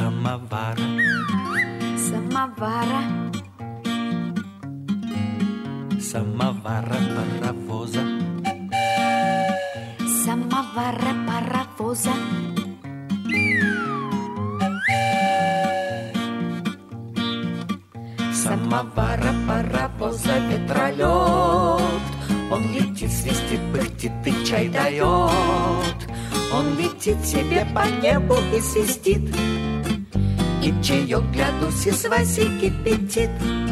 самовара. Самовара. Самовара паровоза. Самовара паровоза. Самовара паровоза ветролет. Он летит, свистит, пыхтит и чай дает. Он летит себе по небу и свистит, и чаек для Дуси с Васей кипятит.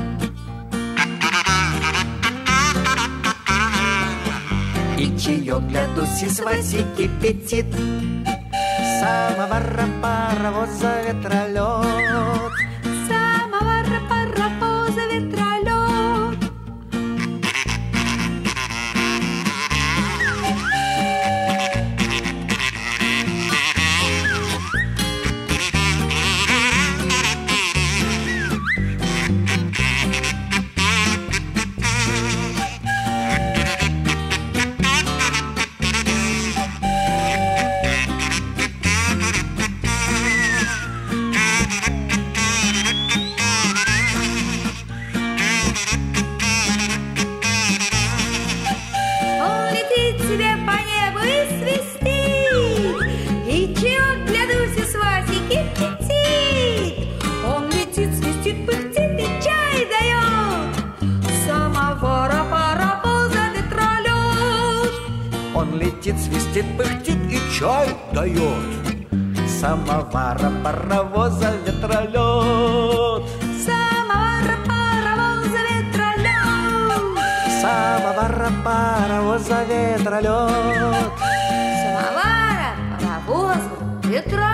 И чаек для Дуси с Васей кипятит. Самовара паровоза ветролет. Самовара паровоза ветролет. Свистит, пыхтит и чай дает. Самовара паровоза ветролет. Самовара паровоза ветролет. Самовара паровоза ветролет. Самовара паровоза ветролет.